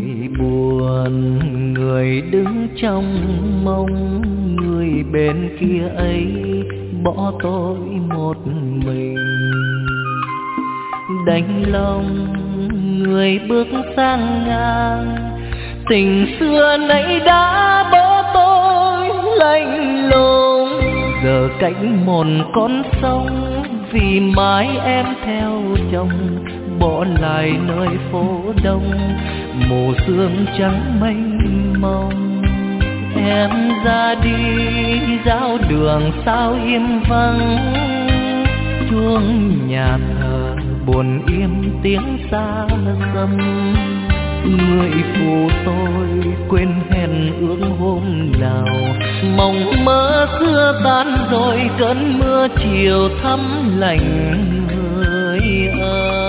buồn, người đứng trong mong, người bên kia ấy bỏ tôi một mình. Đành lòng người bước sang ngang, tình xưa nãy đã bỏ tôi lạnh lùng. Giờ cạnh một con sông, vì mãi em theo chồng, bỏ lại nơi phố đông, mù sương trắng mênh mông. Em ra đi giao đường sao im vắng, chuông nhà thờ buồn im tiếng xa dầm. Người phụ tôi quên hẹn ước hôm nào, mộng mơ xưa tan rồi cơn mưa chiều thắm lạnh người ơi.